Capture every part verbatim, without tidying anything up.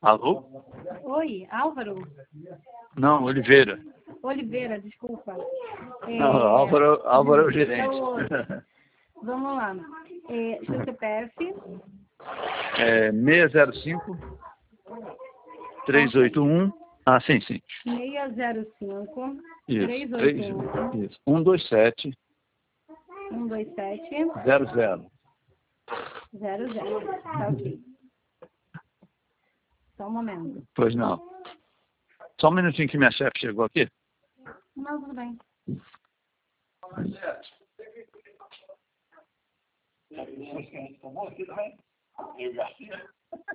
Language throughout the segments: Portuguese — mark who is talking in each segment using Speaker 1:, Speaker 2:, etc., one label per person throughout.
Speaker 1: Alô?
Speaker 2: Oi, Álvaro?
Speaker 1: Não, Oliveira.
Speaker 2: Oliveira, desculpa. É,
Speaker 1: Não, Álvaro, Álvaro é o gerente.
Speaker 2: então, vamos lá. É, seu C P F?
Speaker 1: É seis zero cinco, três oito um. Ah, sim, sim.
Speaker 2: seis zero cinco,
Speaker 1: Isso.
Speaker 2: três oito
Speaker 1: três,
Speaker 2: um,
Speaker 1: isso. um dois sete,
Speaker 2: um dois sete,
Speaker 1: zero zero.
Speaker 2: zero zero. Tá ok. Só um momento.
Speaker 1: Pois não. Só um minutinho que minha chefe chegou aqui.
Speaker 2: Não, tudo bem.
Speaker 1: Eu, Garcia.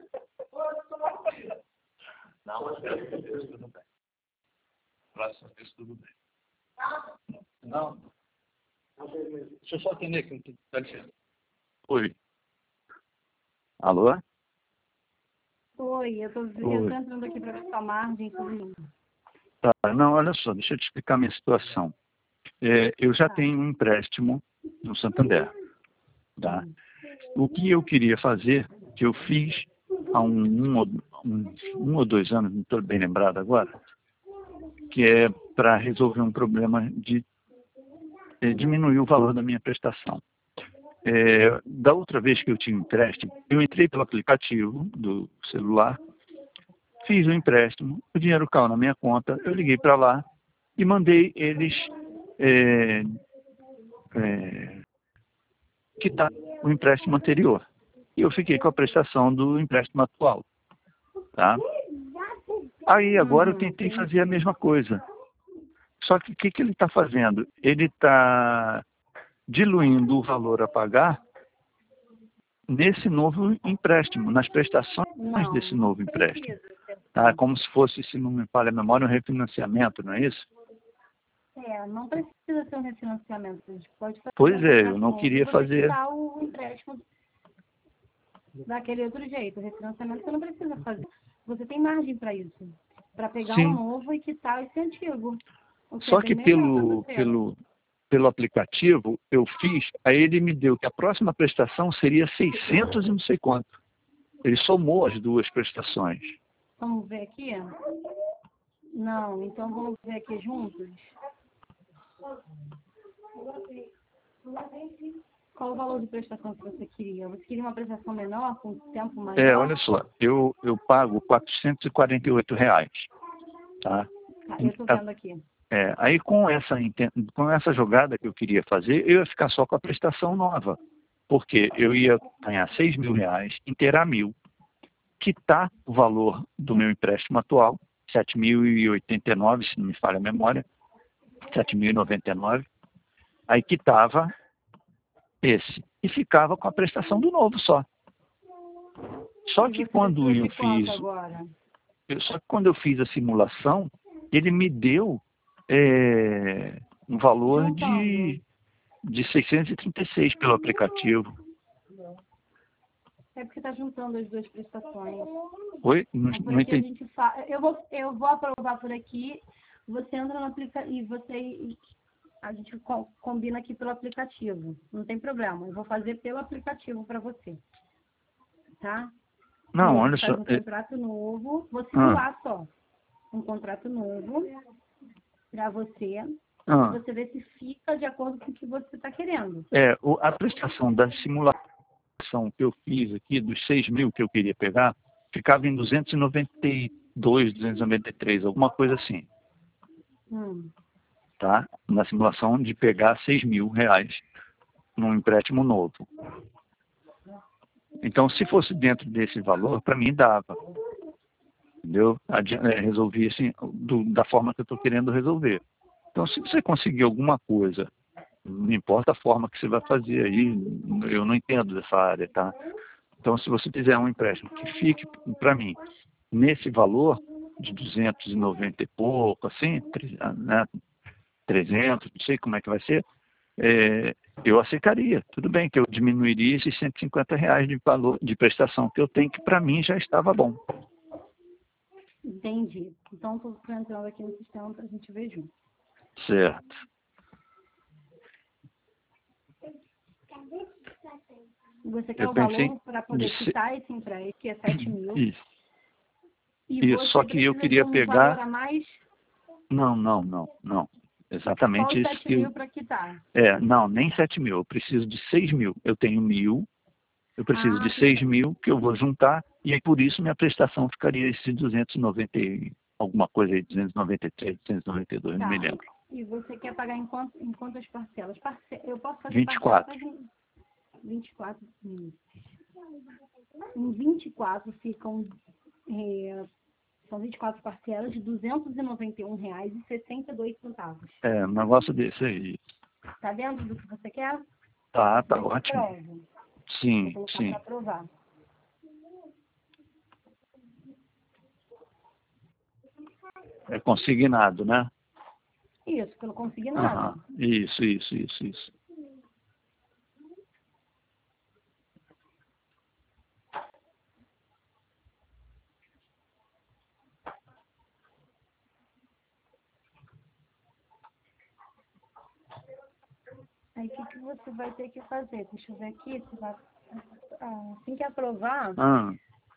Speaker 1: Não, mas tudo bem. Próxima vez tudo bem. Não. Deixa eu só atender aqui. Tá dizendo. Oi. Alô?
Speaker 2: Oi, eu tô, eu tô entrando aqui para ver sua margem, tudo lindo.
Speaker 1: Tá, não, olha só, deixa eu te explicar a minha situação. É, eu já
Speaker 2: Tá.
Speaker 1: tenho um empréstimo no Santander. Tá? O que eu queria fazer, que eu fiz há um, um, ou- um, um ou dois anos, não estou bem lembrado agora, que é para resolver um problema de é, diminuir o valor da minha prestação. É, da outra vez que eu tinha um empréstimo, eu entrei pelo aplicativo do celular, fiz o empréstimo, o dinheiro caiu na minha conta, eu liguei para lá e mandei eles é, é, quitar o empréstimo anterior. E eu fiquei com a prestação do empréstimo atual. Tá? Aí agora eu
Speaker 2: Uhum,
Speaker 1: tentei
Speaker 2: entendi.
Speaker 1: fazer a mesma coisa. Só que o que, que ele está fazendo? Ele está diluindo o valor a pagar nesse novo empréstimo, nas prestações
Speaker 2: Não,
Speaker 1: desse
Speaker 2: não
Speaker 1: novo empréstimo.
Speaker 2: precisa ser
Speaker 1: Tá?
Speaker 2: assim.
Speaker 1: Como se fosse, se não me falha a memória, um refinanciamento, não é isso?
Speaker 2: É, não precisa ser um refinanciamento. A gente pode fazer
Speaker 1: Pois
Speaker 2: um
Speaker 1: é, eu
Speaker 2: contrato
Speaker 1: não
Speaker 2: novo e
Speaker 1: queria
Speaker 2: você
Speaker 1: fazer.
Speaker 2: quitar o empréstimo daquele outro jeito. O refinanciamento você não precisa fazer. Você tem margem para isso. Para pegar um
Speaker 1: Sim,
Speaker 2: novo e quitar esse antigo. O que é
Speaker 1: só
Speaker 2: bem
Speaker 1: que
Speaker 2: melhor para
Speaker 1: pelo,
Speaker 2: você.
Speaker 1: pelo, pelo aplicativo eu fiz, aí ele me deu que a próxima prestação seria seiscentos e não sei quanto. Ele somou as duas prestações.
Speaker 2: Vamos ver aqui? Não, então vamos ver aqui juntos. Qual o valor de prestação que você queria? Você queria uma prestação menor, com tempo
Speaker 1: É,
Speaker 2: maior?
Speaker 1: olha só, eu, eu pago quatrocentos e quarenta e oito reais. Tá?
Speaker 2: Tá, eu estou vendo aqui.
Speaker 1: É, aí com essa, com essa jogada que eu queria fazer, eu ia ficar só com a prestação nova. Porque eu ia ganhar seis mil reais, inteirar mil, quitar o valor do meu empréstimo atual, sete mil e oitenta e nove, se não me falha a memória, sete mil e noventa e nove, aí quitava esse e ficava com a prestação do novo só. Só
Speaker 2: E
Speaker 1: que
Speaker 2: você
Speaker 1: quando
Speaker 2: precisa
Speaker 1: eu
Speaker 2: de
Speaker 1: fiz,
Speaker 2: quanto agora?
Speaker 1: eu- só que quando eu fiz a simulação, ele me deu é, um valor
Speaker 2: Juntando.
Speaker 1: de, de seiscentos e trinta e seis pelo aplicativo.
Speaker 2: É porque está juntando as duas prestações.
Speaker 1: Oi? Não,
Speaker 2: Então, por
Speaker 1: não
Speaker 2: aqui a
Speaker 1: entendi.
Speaker 2: gente faz. Eu vou, eu vou aprovar por aqui. Você entra no aplicativo e você. A gente co- combina aqui pelo aplicativo. Não tem problema. Eu vou fazer pelo aplicativo para você. Tá? E
Speaker 1: Não,
Speaker 2: a
Speaker 1: olha
Speaker 2: gente
Speaker 1: só.
Speaker 2: faz um
Speaker 1: é-
Speaker 2: contrato novo. Vou
Speaker 1: ah,
Speaker 2: simular só. Um contrato novo para você. E
Speaker 1: ah,
Speaker 2: você vê se fica de acordo com o que você está querendo.
Speaker 1: é, o- a prestação da simulação que eu fiz aqui, dos seis mil que eu queria pegar, ficava em duzentos e noventa e dois, duzentos e noventa e três, alguma coisa assim.
Speaker 2: Hum.
Speaker 1: Tá? Na simulação de pegar seis mil reais num empréstimo novo. Então, se fosse dentro desse valor, para mim dava. Entendeu? Adi- é, resolvi assim, do- da forma que eu estou querendo resolver. Então, se você conseguir alguma coisa, não importa a forma que você vai fazer aí, eu não entendo dessa área, tá? Então, se você fizer um empréstimo que fique para mim nesse valor de duzentos e noventa e pouco, assim, tre- né, trezentos, não sei como é que vai ser, é, eu aceitaria. Tudo bem que eu diminuiria esses cento e cinquenta reais de valor de prestação que eu tenho, que para mim já estava bom.
Speaker 2: Entendi. Então, estou entrando aqui no sistema para a gente ver junto.
Speaker 1: Certo.
Speaker 2: Você quer
Speaker 1: Eu
Speaker 2: o
Speaker 1: pensei
Speaker 2: valor para
Speaker 1: de
Speaker 2: poder
Speaker 1: ser...
Speaker 2: quitar esse empréstimo, que é sete mil.
Speaker 1: Isso.
Speaker 2: E
Speaker 1: Isso, só
Speaker 2: você
Speaker 1: que eu
Speaker 2: precisa
Speaker 1: queria
Speaker 2: de um
Speaker 1: pegar...
Speaker 2: valor a mais?
Speaker 1: Não, não, não, não.
Speaker 2: Só
Speaker 1: Exatamente
Speaker 2: os
Speaker 1: isso
Speaker 2: sete
Speaker 1: que
Speaker 2: mil
Speaker 1: eu...
Speaker 2: para quitar.
Speaker 1: É, não, nem sete mil, eu preciso de seis mil. Eu tenho mil, eu preciso
Speaker 2: Ah,
Speaker 1: de
Speaker 2: tudo
Speaker 1: seis
Speaker 2: bem.
Speaker 1: mil que eu vou juntar, e aí por isso minha prestação ficaria esse duzentos e noventa e alguma coisa aí, duzentos e noventa e três, duzentos e noventa e dois, não me
Speaker 2: Tá.
Speaker 1: lembro.
Speaker 2: E você quer pagar em, quant, em quantas parcelas? Parce... Eu posso fazer
Speaker 1: vinte e
Speaker 2: parcela
Speaker 1: quatro.
Speaker 2: até de vinte e quatro. Hum. Em vinte e quatro ficam... É, são vinte e quatro parcelas de duzentos e noventa e um reais e sessenta e dois centavos.
Speaker 1: É, um negócio desse aí.
Speaker 2: Tá dentro do que você quer?
Speaker 1: Tá, tá
Speaker 2: Ver se
Speaker 1: ótimo.
Speaker 2: aprova. Vou
Speaker 1: Sim,
Speaker 2: colocar para
Speaker 1: sim.
Speaker 2: aprovar.
Speaker 1: É consignado, né?
Speaker 2: Isso, que eu não consegui nada.
Speaker 1: Aham. Isso, isso, isso, isso.
Speaker 2: Aí o que, que você vai ter que fazer? Deixa eu ver aqui. Você vai, ah, assim que aprovar,
Speaker 1: Ah,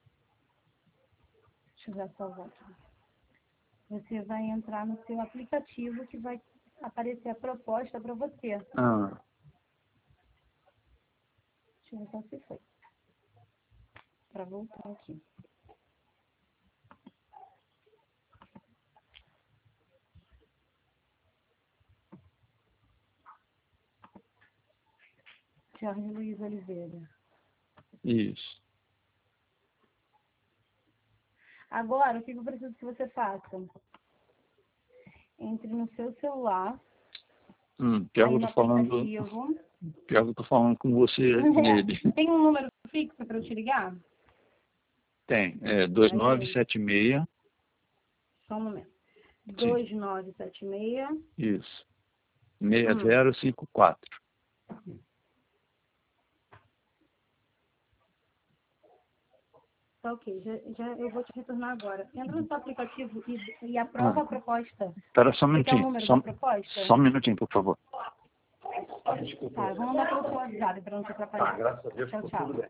Speaker 2: deixa eu ver salvar aqui. Você vai entrar no seu aplicativo que vai aparecer a proposta para você.
Speaker 1: ah.
Speaker 2: Deixa eu ver só se foi. Para voltar aqui. Jorge Luiz Oliveira.
Speaker 1: Isso.
Speaker 2: Agora, o que eu preciso que você faça? Entre no seu celular,
Speaker 1: Hum, pior que
Speaker 2: aí
Speaker 1: eu
Speaker 2: no
Speaker 1: tô falando,
Speaker 2: aplicativo.
Speaker 1: pior que eu tô falando com você nele.
Speaker 2: Tem um número fixo para eu te ligar?
Speaker 1: Tem, é dois nove
Speaker 2: Aí,
Speaker 1: sete seis,
Speaker 2: só um momento.
Speaker 1: sim,
Speaker 2: dois nove sete seis.
Speaker 1: isso, seis
Speaker 2: Hum,
Speaker 1: zero cinco quatro.
Speaker 2: tá ok. Já, já eu vou te retornar agora. Entra no seu aplicativo e, e
Speaker 1: Ah,
Speaker 2: aprova a proposta.
Speaker 1: espera só um
Speaker 2: Você quer o
Speaker 1: minutinho,
Speaker 2: número
Speaker 1: só,
Speaker 2: da proposta?
Speaker 1: só um minutinho, por favor.
Speaker 2: Tá, eu vou mandar pelo seu WhatsApp para não te
Speaker 1: Tá,
Speaker 2: atrapalhar.
Speaker 1: graças a Deus
Speaker 2: Tchau,
Speaker 1: ficou
Speaker 2: tchau.
Speaker 1: tudo bem.